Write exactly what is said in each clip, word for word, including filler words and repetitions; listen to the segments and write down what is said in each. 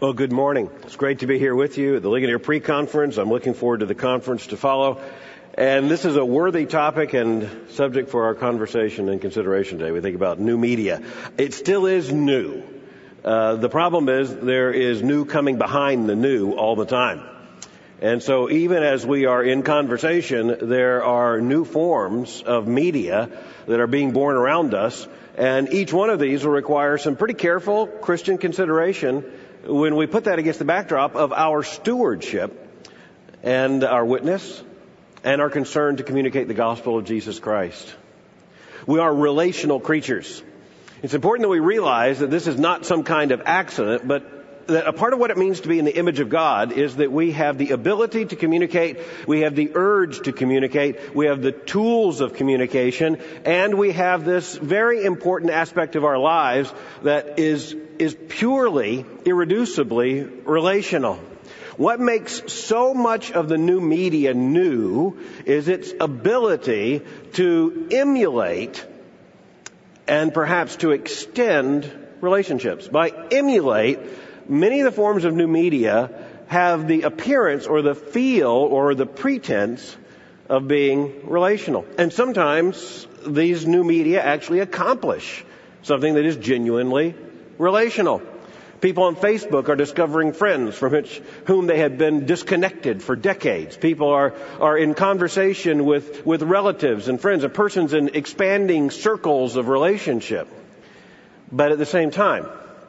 Well, good morning. It's great to be here with you at the Ligonier Pre-Conference. I'm looking forward to the conference to follow. And this is a worthy topic and subject for our conversation and consideration today. We think about new media. It still is new. Uh, the problem is there is new coming behind the new all the time. And so even as we are in conversation, there are new forms of media that are being born around us. And each one of these will require some pretty careful Christian consideration when we put that against the backdrop of our stewardship and our witness and our concern to communicate the gospel of Jesus Christ. We are relational creatures. It's important that we realize that this is not some kind of accident, but that a part of what it means to be in the image of God is that we have the ability to communicate, we have the urge to communicate, we have the tools of communication, and we have this very important aspect of our lives that is, is purely, irreducibly relational. What makes so much of the new media new is its ability to emulate and perhaps to extend relationships. By emulate, many of the forms of new media have the appearance or the feel or the pretense of being relational. And sometimes these new media actually accomplish something that is genuinely relational. People on Facebook are discovering friends from which, whom they had been disconnected for decades. People are, are in conversation with, with relatives and friends and persons in expanding circles of relationship. But at the same time,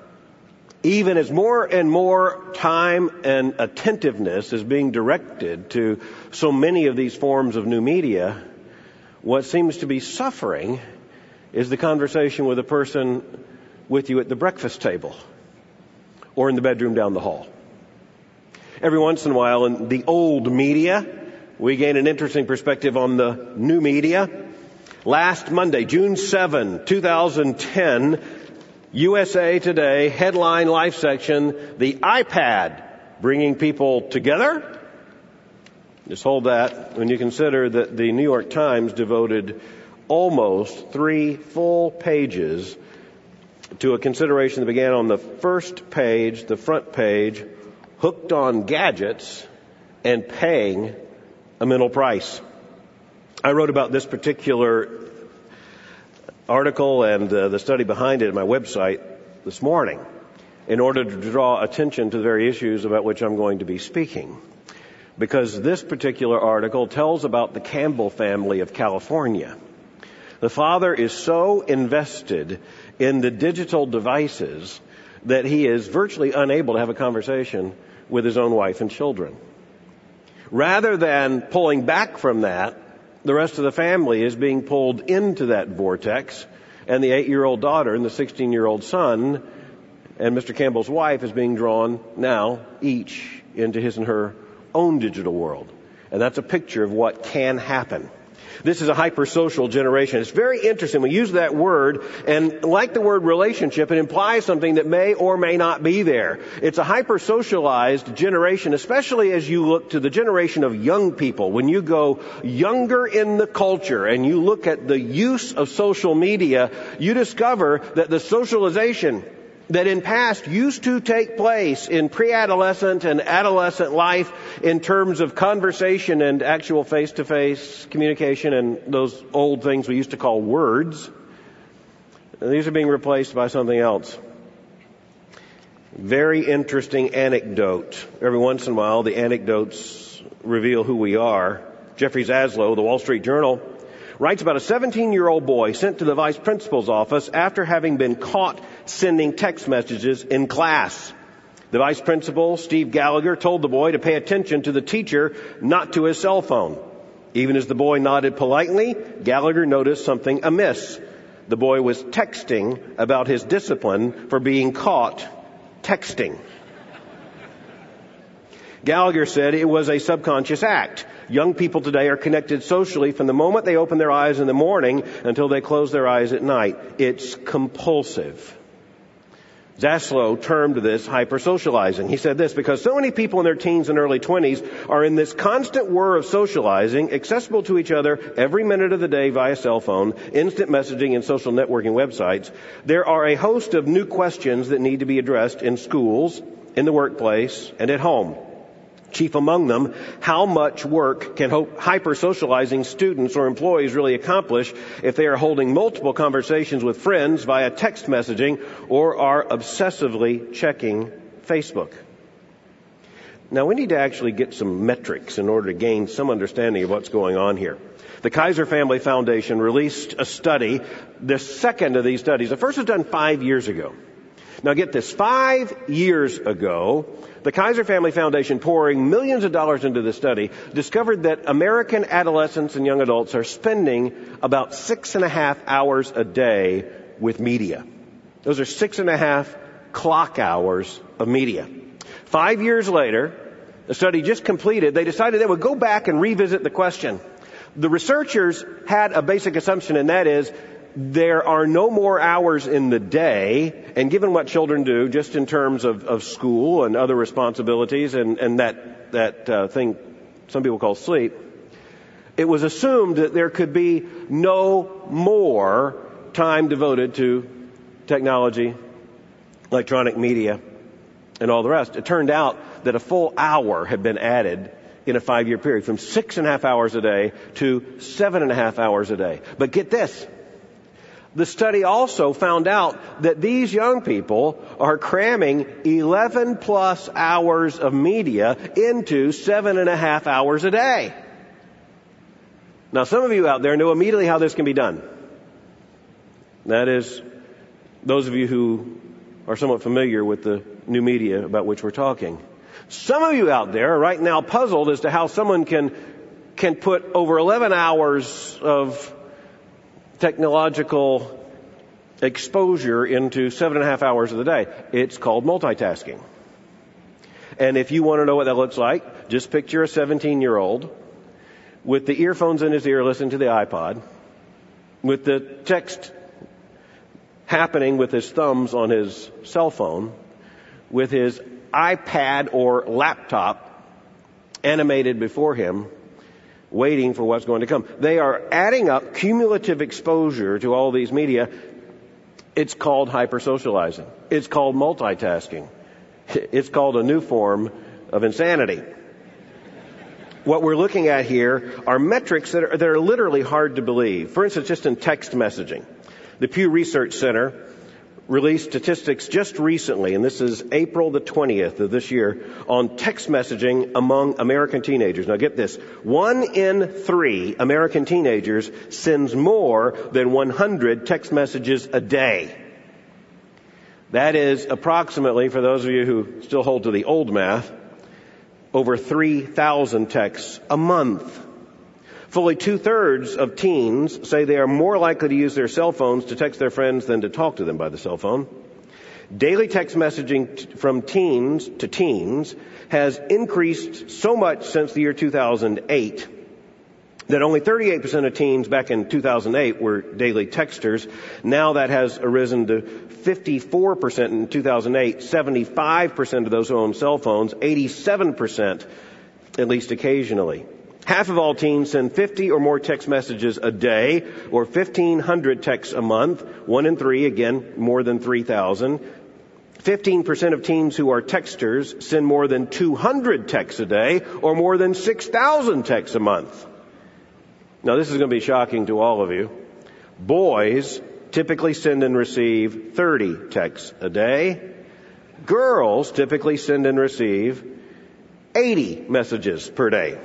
even as more and more time and attentiveness is being directed to so many of these forms of new media, what seems to be suffering is the conversation with a person with you at the breakfast table or in the bedroom down the hall. Every once in a while in the old media, we gain an interesting perspective on the new media. Last Monday, June seventh, twenty ten, U S A Today, headline life section, the iPad bringing people together. Just hold that when you consider that the New York Times devoted almost three full pages to a consideration that began on the first page, the front page, hooked on gadgets and paying a mental price. I wrote about this particular article and uh, the study behind it at my website this morning in order to draw attention to the very issues about which I'm going to be speaking. Because this particular article tells about the Campbell family of California. The father is so invested in the digital devices that he is virtually unable to have a conversation with his own wife and children. Rather than pulling back from that, the rest of the family is being pulled into that vortex, and the eight-year-old daughter and the sixteen-year-old son and Mister Campbell's wife is being drawn now each into his and her own digital world. And that's a picture of what can happen. This is a hypersocial generation. It's very interesting. We use that word, and like the word relationship, it implies something that may or may not be there. It's a hypersocialized generation, especially as you look to the generation of young people. When you go younger in the culture and you look at the use of social media, you discover that the socialization that in past used to take place in pre-adolescent and adolescent life in terms of conversation and actual face-to-face communication and those old things we used to call words, these are being replaced by something else. Very interesting anecdote. Every once in a while, the anecdotes reveal who we are. Jeffrey Zaslow, the Wall Street Journal, writes about a seventeen-year-old boy sent to the vice principal's office after having been caught sending text messages in class. The vice principal, Steve Gallagher, told the boy to pay attention to the teacher, not to his cell phone. Even as the boy nodded politely, Gallagher noticed something amiss. The boy was texting about his discipline for being caught texting. Gallagher said it was a subconscious act. Young people today are connected socially from the moment they open their eyes in the morning until they close their eyes at night. It's compulsive. Zaslow termed this hypersocializing. He said this, because so many people in their teens and early twenties are in this constant whir of socializing, accessible to each other every minute of the day via cell phone, instant messaging, and social networking websites, there are a host of new questions that need to be addressed in schools in the workplace, and at home. Chief among them, how much work can hyper-socializing students or employees really accomplish if they are holding multiple conversations with friends via text messaging or are obsessively checking Facebook? Now, we need to actually get some metrics in order to gain some understanding of what's going on here. The Kaiser Family Foundation released a study, the second of these studies. The first was done five years ago. Now get this, five years ago, the Kaiser Family Foundation, pouring millions of dollars into this study, discovered that American adolescents and young adults are spending about six and a half hours a day with media. Those are six and a half clock hours of media. Five years later, the study just completed, they decided they would go back and revisit the question. The researchers had a basic assumption, and that is, there are no more hours in the day, and given what children do, just in terms of, of school and other responsibilities and, and that, that uh, thing some people call sleep, it was assumed that there could be no more time devoted to technology, electronic media, and all the rest. It turned out that a full hour had been added in a five-year period, from six and a half hours a day to seven and a half hours a day. But get this. The study also found out that these young people are cramming eleven plus hours of media into seven and a half hours a day. Now, some of you out there know immediately how this can be done. That is, those of you who are somewhat familiar with the new media about which we're talking. Some of you out there are right now puzzled as to how someone can, can put over eleven hours of technological exposure into seven and a half hours of the day. It's called multitasking. And if you want to know what that looks like, just picture a seventeen-year-old with the earphones in his ear listening to the iPod, with the text happening with his thumbs on his cell phone, with his iPad or laptop animated before him, waiting for what's going to come. They are adding up cumulative exposure to all these media. It's called hypersocializing. It's called multitasking. It's called a new form of insanity. What we're looking at here are metrics that are, that are literally hard to believe. For instance, just in text messaging. The Pew Research Center released statistics just recently, and this is April the twentieth of this year, on text messaging among American teenagers. Now get this, one in three American teenagers sends more than one hundred text messages a day. That is approximately, for those of you who still hold to the old math, over three thousand texts a month. Fully two-thirds of teens say they are more likely to use their cell phones to text their friends than to talk to them by the cell phone. Daily text messaging t- from teens to teens has increased so much since the year two thousand eight that only thirty-eight percent of teens back in two thousand eight were daily texters. Now that has arisen to fifty-four percent in two thousand eight, seventy-five percent of those who own cell phones, eighty-seven percent at least occasionally. Half of all teens send fifty or more text messages a day, or fifteen hundred texts a month. One in three, again, more than three thousand. fifteen percent of teens who are texters send more than two hundred texts a day, or more than six thousand texts a month. Now, this is going to be shocking to all of you. Boys typically send and receive thirty texts a day. Girls typically send and receive eighty messages per day.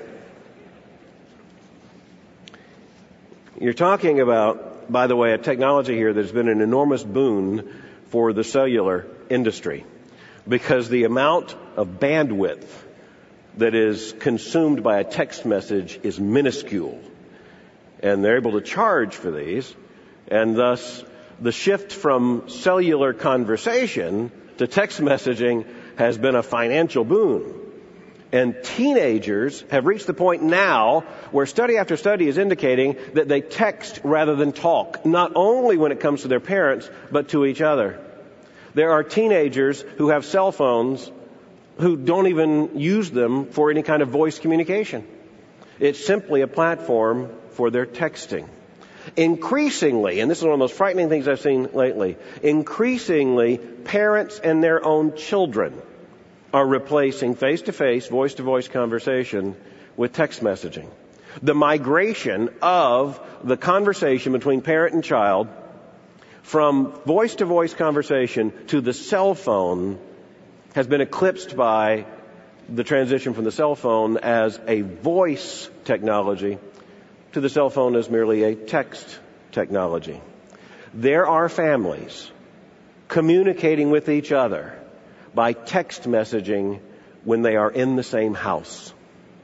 You're talking about, by the way, a technology here that's been an enormous boon for the cellular industry, because the amount of bandwidth that is consumed by a text message is minuscule. And they're able to charge for these, and thus the shift from cellular conversation to text messaging has been a financial boon. And teenagers have reached the point now where study after study is indicating that they text rather than talk, not only when it comes to their parents, but to each other. There are teenagers who have cell phones who don't even use them for any kind of voice communication. It's simply a platform for their texting. Increasingly, and this is one of the most frightening things I've seen lately, increasingly parents and their own children are replacing face-to-face, voice-to-voice conversation with text messaging. The migration of the conversation between parent and child from voice-to-voice conversation to the cell phone has been eclipsed by the transition from the cell phone as a voice technology to the cell phone as merely a text technology. There are families communicating with each other by text messaging when they are in the same house.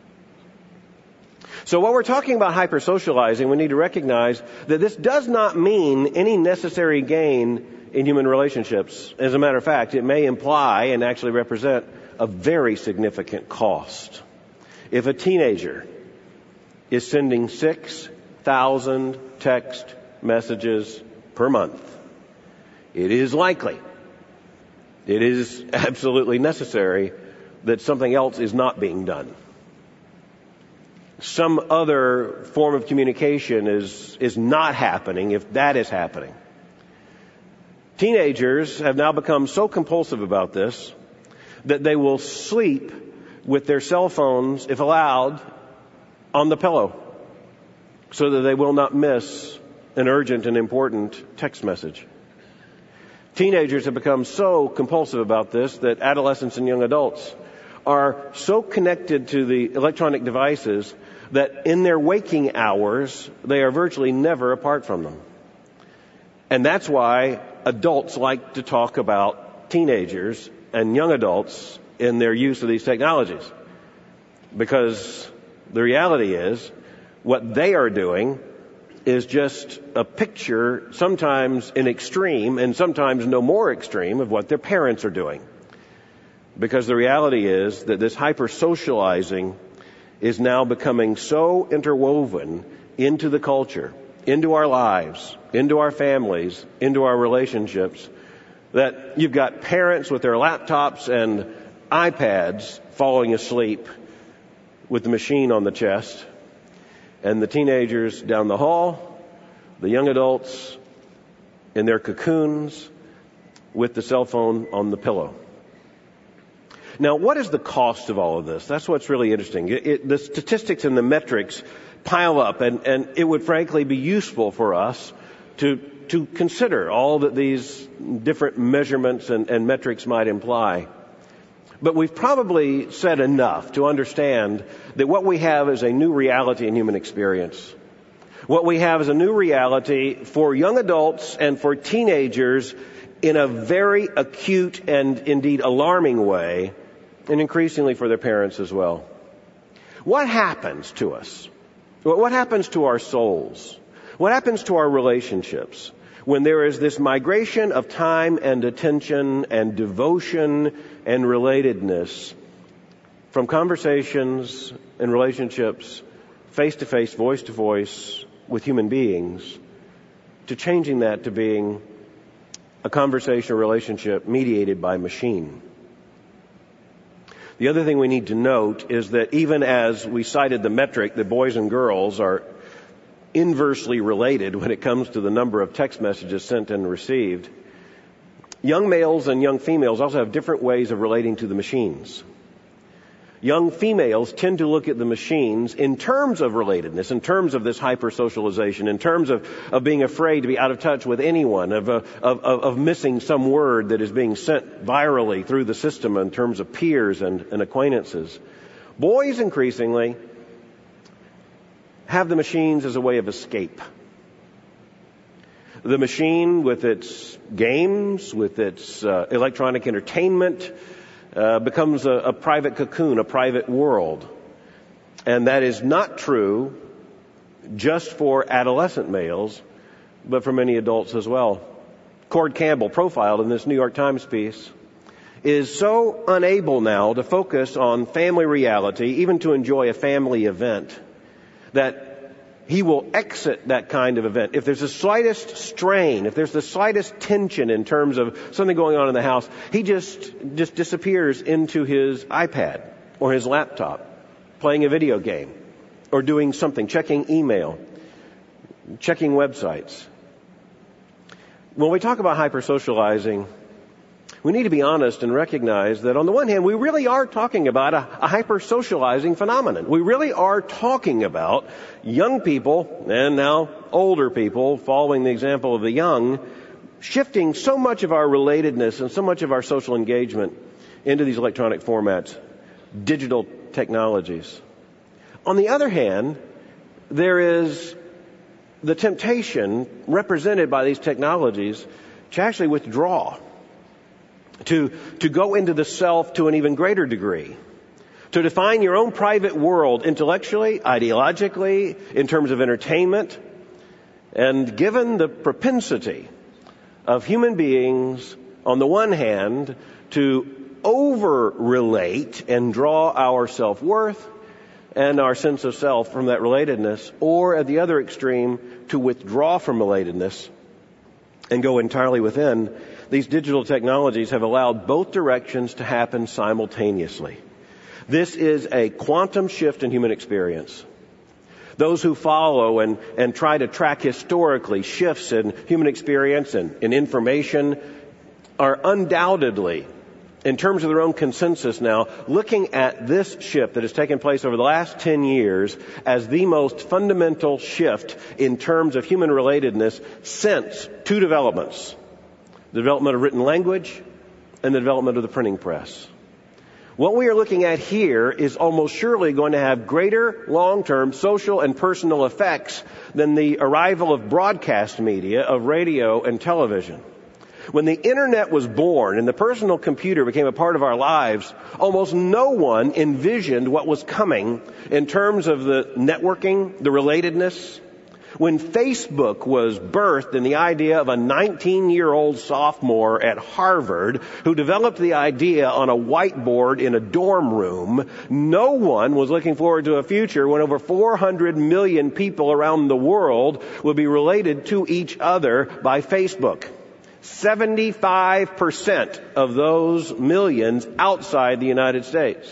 So while we're talking about hypersocializing, we need to recognize that this does not mean any necessary gain in human relationships. As a matter of fact, it may imply and actually represent a very significant cost. If a teenager is sending six thousand text messages per month, it is likely, it is absolutely necessary that something else is not being done. Some other form of communication is, is not happening if that is happening. Teenagers have now become so compulsive about this that they will sleep with their cell phones, if allowed, on the pillow so that they will not miss an urgent and important text message. Teenagers have become so compulsive about this that adolescents and young adults are so connected to the electronic devices that in their waking hours, they are virtually never apart from them. And that's why adults like to talk about teenagers and young adults in their use of these technologies. Because the reality is, what they are doing is just a picture, sometimes in extreme and sometimes no more extreme, of what their parents are doing. Because the reality is that this hyper-socializing is now becoming so interwoven into the culture, into our lives, into our families, into our relationships, that you've got parents with their laptops and iPads falling asleep with the machine on the chest, and the teenagers down the hall, the young adults in their cocoons with the cell phone on the pillow. Now, what is the cost of all of this? That's what's really interesting. It, it, the statistics and the metrics pile up, and, and it would frankly be useful for us to to consider all that these different measurements and, and metrics might imply. But we've probably said enough to understand that what we have is a new reality in human experience. What we have is a new reality for young adults and for teenagers in a very acute and indeed alarming way, and increasingly for their parents as well. What happens to us? What happens to our souls? What happens to our relationships when there is this migration of time and attention and devotion and relatedness from conversations and relationships, face-to-face, voice-to-voice with human beings, to changing that to being a conversation or relationship mediated by machine? The other thing we need to note is that even as we cited the metric that boys and girls are inversely related when it comes to the number of text messages sent and received, young males and young females also have different ways of relating to the machines. Young females tend to look at the machines in terms of relatedness, in terms of this hyper-socialization, in terms of, of being afraid to be out of touch with anyone, of, uh, of, of, of missing some word that is being sent virally through the system in terms of peers and, and acquaintances. Boys increasingly have the machines as a way of escape. The machine with its games, with its uh, electronic entertainment, Uh, becomes a, a private cocoon, a private world. And that is not true just for adolescent males, but for many adults as well. Cord Campbell, profiled in this New York Times piece, is so unable now to focus on family reality, even to enjoy a family event, that he will exit that kind of event. If there's the slightest strain, if there's the slightest tension in terms of something going on in the house, he just, just disappears into his iPad or his laptop, playing a video game or doing something, checking email, checking websites. When we talk about hypersocializing, We need to be honest and recognize that on the one hand, we really are talking about a, a hyper-socializing phenomenon. We really are talking about young people, and now older people, following the example of the young, shifting so much of our relatedness and so much of our social engagement into these electronic formats, digital technologies. On the other hand, there is the temptation represented by these technologies to actually withdraw, to, to go into the self to an even greater degree, to define your own private world intellectually, ideologically, in terms of entertainment. And given the propensity of human beings, on the one hand, to over-relate and draw our self-worth and our sense of self from that relatedness, or at the other extreme, to withdraw from relatedness and go entirely within, these digital technologies have allowed both directions to happen simultaneously. This is a quantum shift in human experience. Those who follow and, and try to track historically shifts in human experience and in information are undoubtedly, in terms of their own consensus now, looking at this shift that has taken place over the last ten years as the most fundamental shift in terms of human relatedness since two developments: the development of written language and the development of the printing press. What we are looking at here is almost surely going to have greater long-term social and personal effects than the arrival of broadcast media, of radio and television. When the internet was born and the personal computer became a part of our lives, almost no one envisioned what was coming in terms of the networking, the relatedness. When Facebook was birthed in the idea of a nineteen-year-old sophomore at Harvard who developed the idea on a whiteboard in a dorm room, no one was looking forward to a future when over four hundred million people around the world would be related to each other by Facebook. seventy-five percent of those millions outside the United States.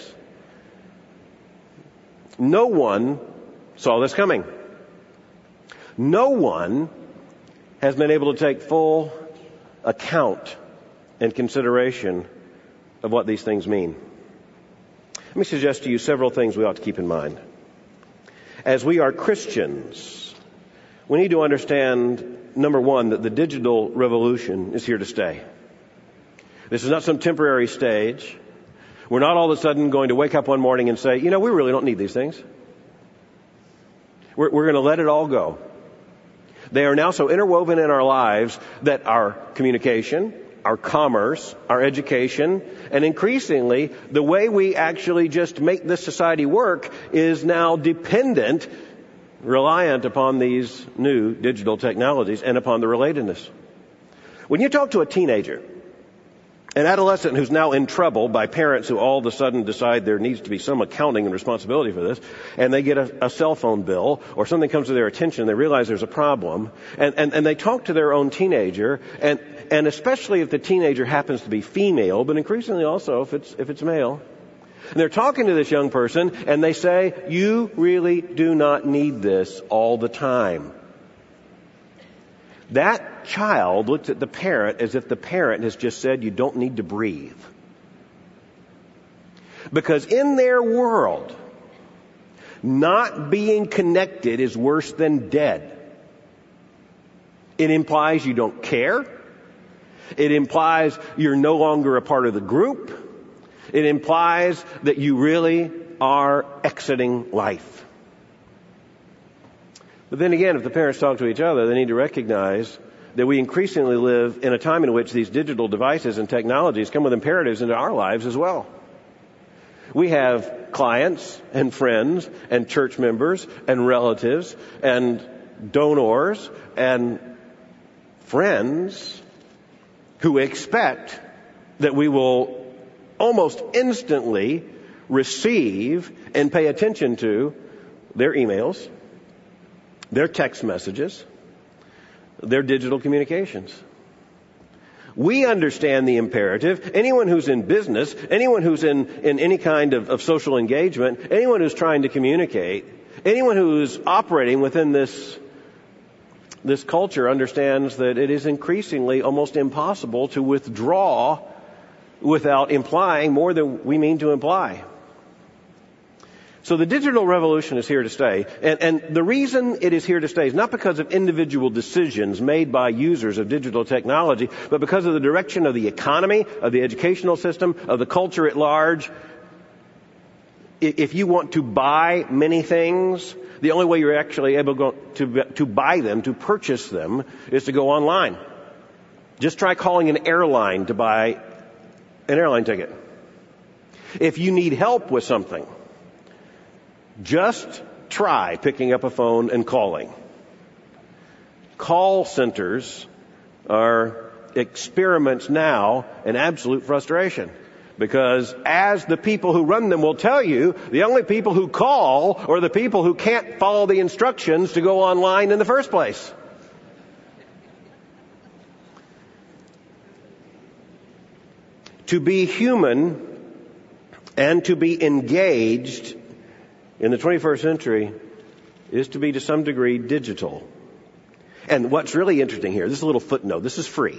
No one saw this coming. No one has been able to take full account and consideration of what these things mean. Let me suggest to you several things we ought to keep in mind. As we are Christians, we need to understand, number one, that the digital revolution is here to stay. This is not some temporary stage. We're not all of a sudden going to wake up one morning and say, you know, we really don't need these things. We're, we're going to let it all go. They are now so interwoven in our lives that our communication, our commerce, our education, and increasingly the way we actually just make this society work is now dependent, reliant upon these new digital technologies and upon the relatedness. When you talk to a teenager, an adolescent who's now in trouble by parents who all of a sudden decide there needs to be some accounting and responsibility for this, and they get a, a cell phone bill or something comes to their attention and they realize there's a problem, and, and, and they talk to their own teenager, and, and especially if the teenager happens to be female, but increasingly also if it's, if it's male, and they're talking to this young person and they say, you really do not need this all the time. That child looks at the parent as if the parent has just said, you don't need to breathe. Because in their world, not being connected is worse than dead. It implies you don't care. It implies you're no longer a part of the group. It implies that you really are exiting life. But then again, if the parents talk to each other, they need to recognize that we increasingly live in a time in which these digital devices and technologies come with imperatives into our lives as well. We have clients and friends and church members and relatives and donors and friends who expect that we will almost instantly receive and pay attention to their emails, their text messages, their digital communications. We understand the imperative. Anyone who's in business, anyone who's in, in any kind of, of social engagement, anyone who's trying to communicate, anyone who's operating within this, this culture understands that it is increasingly almost impossible to withdraw without implying more than we mean to imply. So the digital revolution is here to stay. And, and the reason it is here to stay is not because of individual decisions made by users of digital technology, but because of the direction of the economy, of the educational system, of the culture at large. If you want to buy many things, the only way you're actually able to, to buy them, to purchase them, is to go online. Just try calling an airline to buy an airline ticket. If you need help with something, just try picking up a phone and calling. Call centers are experiments now in absolute frustration, because as the people who run them will tell you, the only people who call are the people who can't follow the instructions to go online in the first place. To be human and to be engaged in the twenty-first century is to be to some degree digital. And what's really interesting here, this is a little footnote, this is free.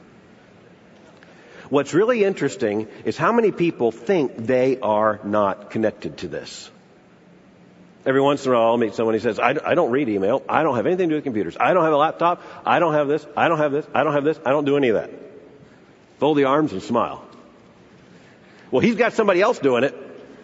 What's really interesting is how many people think they are not connected to this. Every once in a while I'll meet someone who says, I, I don't read email, I don't have anything to do with computers, I don't have a laptop, I don't have this, I don't have this, I don't have this, I don't do any of that. Fold the arms and smile. Well, he's got somebody else doing it.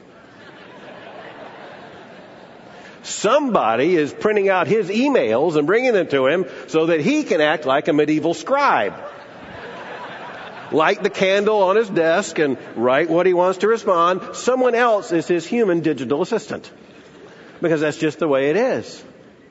Somebody is printing out his emails and bringing them to him so that he can act like a medieval scribe. Light the candle on his desk and write what he wants to respond. Someone else is his human digital assistant. Because that's just the way it is.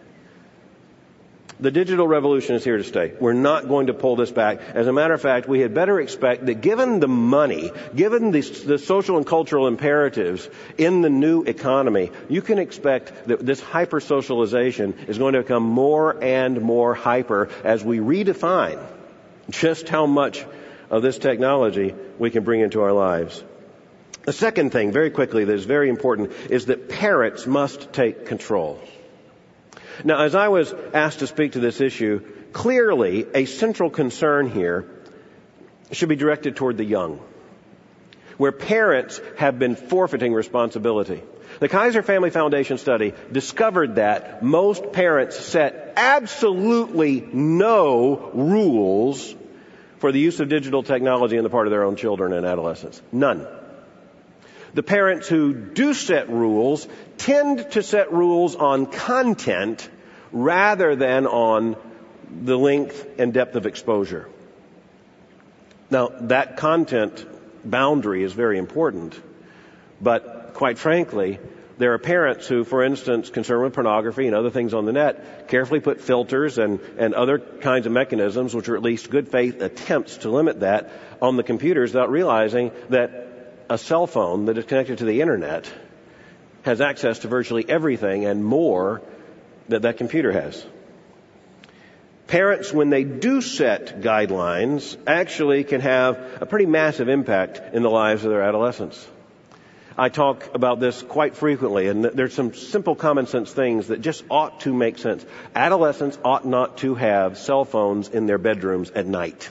The digital revolution is here to stay. We're not going to pull this back. As a matter of fact, we had better expect that given the money, given the, the social and cultural imperatives in the new economy, you can expect that this hyper-socialization is going to become more and more hyper as we redefine just how much of this technology we can bring into our lives. The second thing, very quickly, that is very important is that parents must take control. Now, as I was asked to speak to this issue, clearly a central concern here should be directed toward the young, where parents have been forfeiting responsibility. The Kaiser Family Foundation study discovered that most parents set absolutely no rules for the use of digital technology on the part of their own children and adolescents. None. The parents who do set rules tend to set rules on content rather than on the length and depth of exposure. Now, that content boundary is very important, but quite frankly, there are parents who, for instance, concerned with pornography and other things on the net, carefully put filters and, and other kinds of mechanisms, which are at least good faith attempts to limit that, on the computers without realizing that a cell phone that is connected to the internet has access to virtually everything and more that that computer has. Parents, when they do set guidelines, actually can have a pretty massive impact in the lives of their adolescents. I talk about this quite frequently, and there's some simple common sense things that just ought to make sense. Adolescents ought not to have cell phones in their bedrooms at night.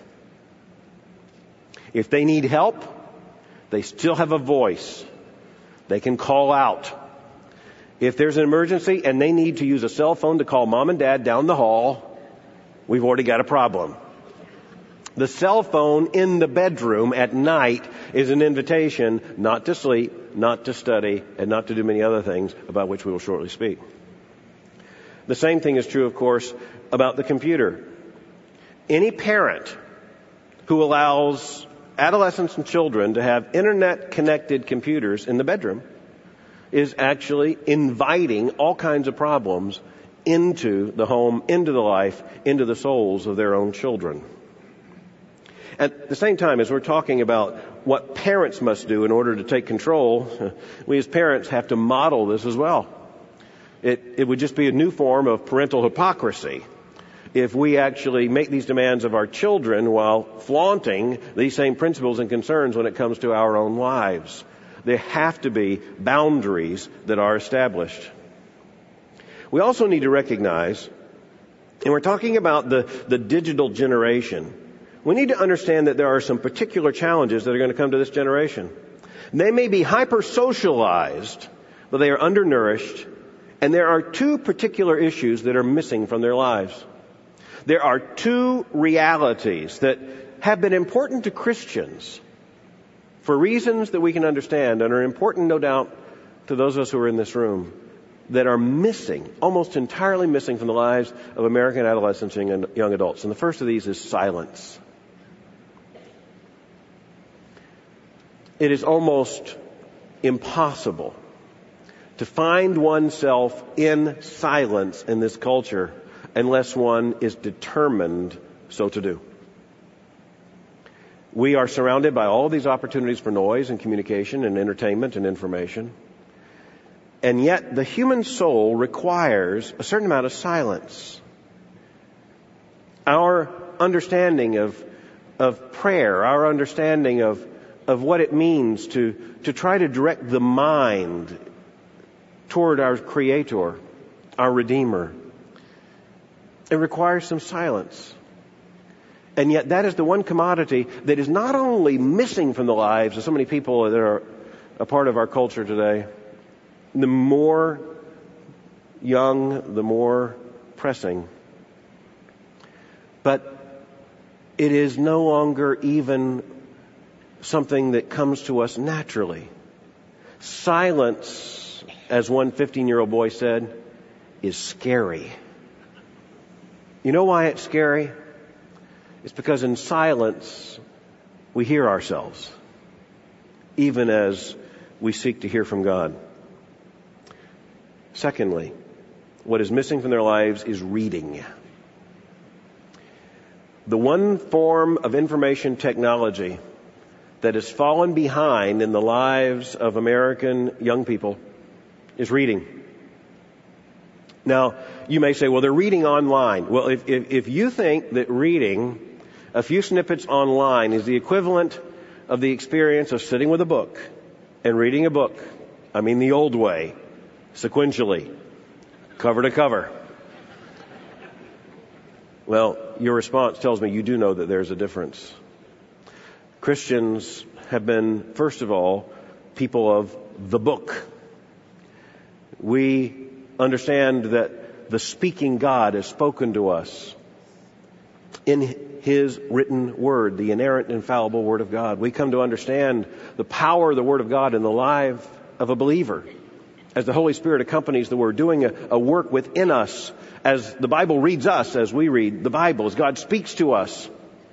If they need help, they still have a voice. They can call out. If there's an emergency and they need to use a cell phone to call mom and dad down the hall, we've already got a problem. The cell phone in the bedroom at night is an invitation not to sleep, not to study, and not to do many other things about which we will shortly speak. The same thing is true, of course, about the computer. Any parent who allows adolescents and children to have internet-connected computers in the bedroom is actually inviting all kinds of problems into the home, into the life, into the souls of their own children. At the same time, as we're talking about what parents must do in order to take control, we as parents have to model this as well. It, it would just be a new form of parental hypocrisy if we actually make these demands of our children while flaunting these same principles and concerns when it comes to our own lives. There have to be boundaries that are established. We also need to recognize, and we're talking about the, the digital generation, we need to understand that there are some particular challenges that are going to come to this generation. They may be hyper-socialized, but they are undernourished, and there are two particular issues that are missing from their lives. There are two realities that have been important to Christians for reasons that we can understand and are important, no doubt, to those of us who are in this room, that are missing, almost entirely missing from the lives of American adolescents and young adults. And the first of these is silence. It is almost impossible to find oneself in silence in this culture unless one is determined so to do. We are surrounded by all these opportunities for noise and communication and entertainment and information. And yet the human soul requires a certain amount of silence. Our understanding of, of prayer, our understanding of, of what it means to, to try to direct the mind toward our Creator, our Redeemer, it requires some silence. And yet that is the one commodity that is not only missing from the lives of so many people that are a part of our culture today. The more young, the more pressing. But it is no longer even something that comes to us naturally. Silence, as one fifteen-year-old boy said, is scary. You know why it's scary? It's because in silence, we hear ourselves, even as we seek to hear from God. Secondly, what is missing from their lives is reading. The one form of information technology that has fallen behind in the lives of American young people is reading. Now, you may say, well, they're reading online. Well, if, if, if you think that reading a few snippets online is the equivalent of the experience of sitting with a book and reading a book, I mean the old way, sequentially, cover to cover, well, your response tells me you do know that there's a difference. Christians have been, first of all, people of the book. We understand that the speaking God has spoken to us in His written word, the inerrant, infallible Word of God. We come to understand the power of the Word of God in the life of a believer as the Holy Spirit accompanies the Word, doing a, a work within us as the Bible reads us, as we read the Bible, as God speaks to us.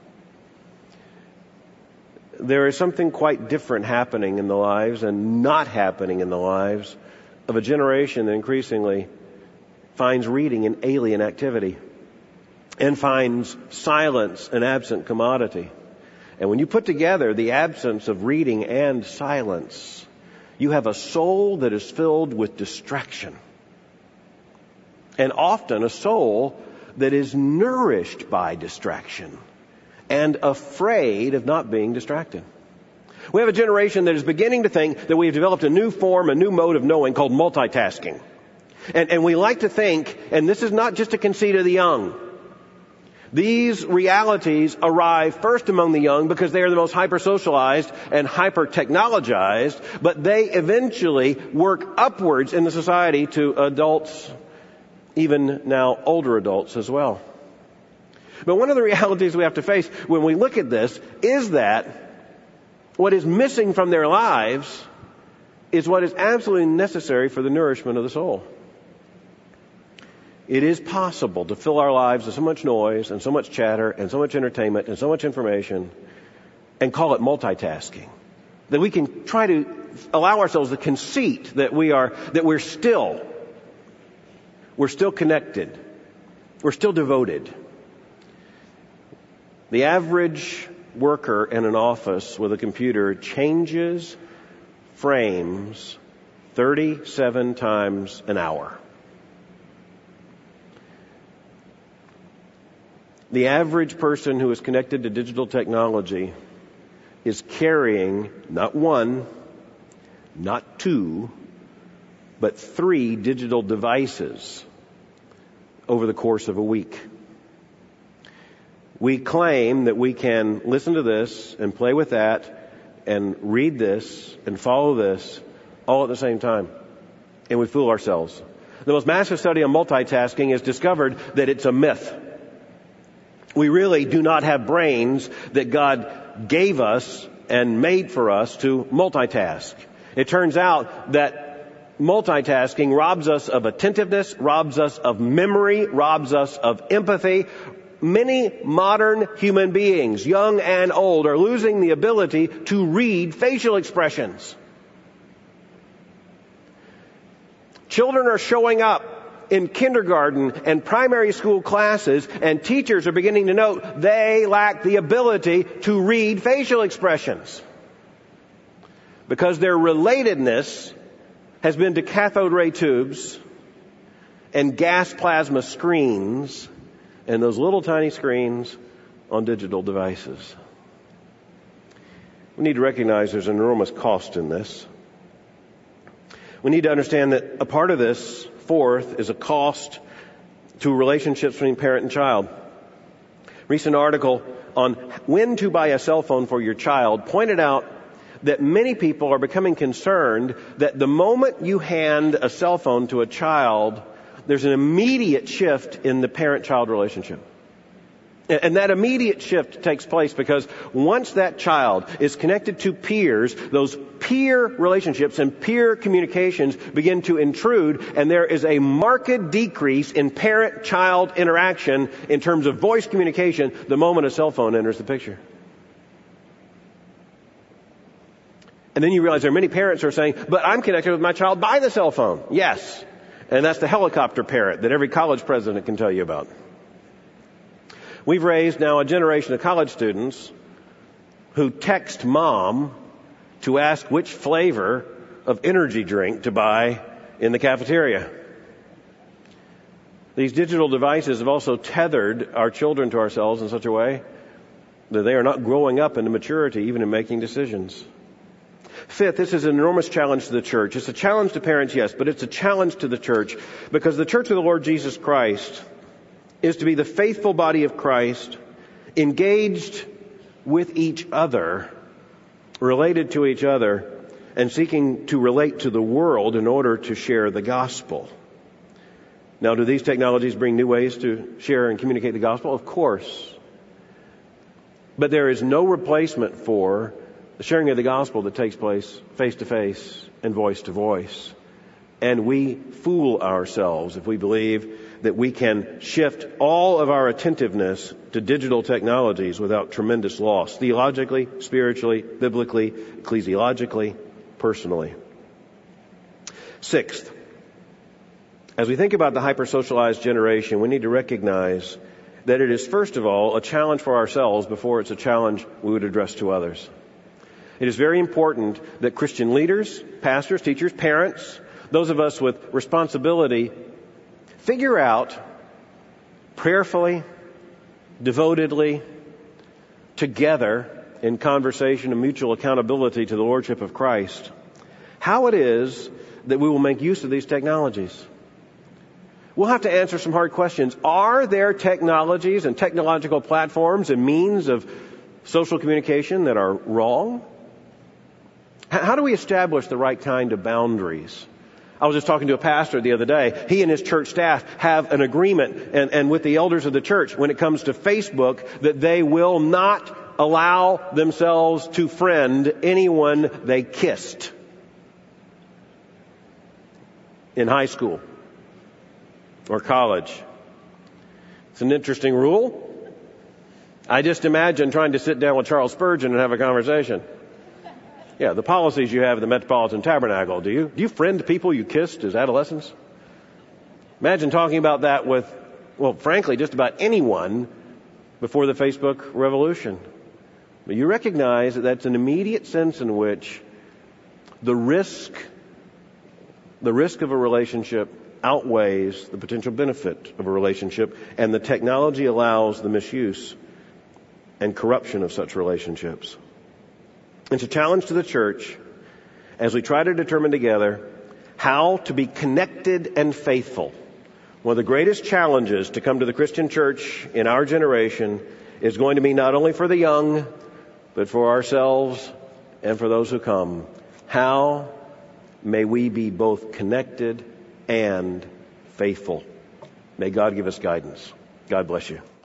There is something quite different happening in the lives and not happening in the lives of a generation that increasingly finds reading an alien activity and finds silence an absent commodity. And when you put together the absence of reading and silence, you have a soul that is filled with distraction. And often a soul that is nourished by distraction and afraid of not being distracted. We have a generation that is beginning to think that we have developed a new form, a new mode of knowing called multitasking. And, and we like to think, and this is not just a conceit of the young, these realities arrive first among the young because they are the most hyper-socialized and hyper-technologized, but they eventually work upwards in the society to adults, even now older adults as well. But one of the realities we have to face when we look at this is that what is missing from their lives is what is absolutely necessary for the nourishment of the soul. It is possible to fill our lives with so much noise and so much chatter and so much entertainment and so much information and call it multitasking. That we can try to allow ourselves the conceit that we are, that we're still, we're still connected. We're still devoted. The average worker in an office with a computer changes frames thirty-seven times an hour. The average person who is connected to digital technology is carrying not one, not two, but three digital devices over the course of a week. We claim that we can listen to this and play with that and read this and follow this all at the same time. And we fool ourselves. The most massive study on multitasking has discovered that it's a myth. We really do not have brains that God gave us and made for us to multitask. It turns out that multitasking robs us of attentiveness, robs us of memory, robs us of empathy. Many modern human beings, young and old, are losing the ability to read facial expressions. Children are showing up in kindergarten and primary school classes, and teachers are beginning to note they lack the ability to read facial expressions because their relatedness has been to cathode ray tubes and gas plasma screens and those little tiny screens on digital devices. We need to recognize there's an enormous cost in this. We need to understand that a part of this, fourth, is a cost to relationships between parent and child. Recent article on when to buy a cell phone for your child pointed out that many people are becoming concerned that the moment you hand a cell phone to a child, there's an immediate shift in the parent-child relationship. And that immediate shift takes place because once that child is connected to peers, those peer relationships and peer communications begin to intrude, and there is a marked decrease in parent-child interaction in terms of voice communication the moment a cell phone enters the picture. And then you realize there are many parents who are saying, but I'm connected with my child by the cell phone. Yes. And that's the helicopter parent that every college president can tell you about. We've raised now a generation of college students who text mom to ask which flavor of energy drink to buy in the cafeteria. These digital devices have also tethered our children to ourselves in such a way that they are not growing up into maturity, even in making decisions. Fifth, this is an enormous challenge to the church. It's a challenge to parents, yes, but it's a challenge to the church because the church of the Lord Jesus Christ is to be the faithful body of Christ, engaged with each other, related to each other, and seeking to relate to the world in order to share the gospel. Now, do these technologies bring new ways to share and communicate the gospel? Of course. But there is no replacement for the sharing of the gospel that takes place face to face and voice to voice. And we fool ourselves if we believe that we can shift all of our attentiveness to digital technologies without tremendous loss, theologically, spiritually, biblically, ecclesiologically, personally. Sixth, as we think about the hyper-socialized generation, we need to recognize that it is, first of all, a challenge for ourselves before it's a challenge we would address to others. It is very important that Christian leaders, pastors, teachers, parents, those of us with responsibility, figure out prayerfully, devotedly, together in conversation and mutual accountability to the Lordship of Christ, how it is that we will make use of these technologies. We'll have to answer some hard questions. Are there technologies and technological platforms and means of social communication that are wrong? How do we establish the right kind of boundaries? I was just talking to a pastor the other day. He and his church staff have an agreement and, and with the elders of the church when it comes to Facebook that they will not allow themselves to friend anyone they kissed in high school or college. It's an interesting rule. I just imagine trying to sit down with Charles Spurgeon and have a conversation. Yeah, the policies you have at the Metropolitan Tabernacle. Do you do you friend people you kissed as adolescents? Imagine talking about that with, well, frankly, just about anyone before the Facebook revolution. But you recognize that that's an immediate sense in which the risk, the risk of a relationship outweighs the potential benefit of a relationship, and the technology allows the misuse and corruption of such relationships. It's a challenge to the church as we try to determine together how to be connected and faithful. One of the greatest challenges to come to the Christian church in our generation is going to mean not only for the young, but for ourselves and for those who come. How may we be both connected and faithful? May God give us guidance. God bless you.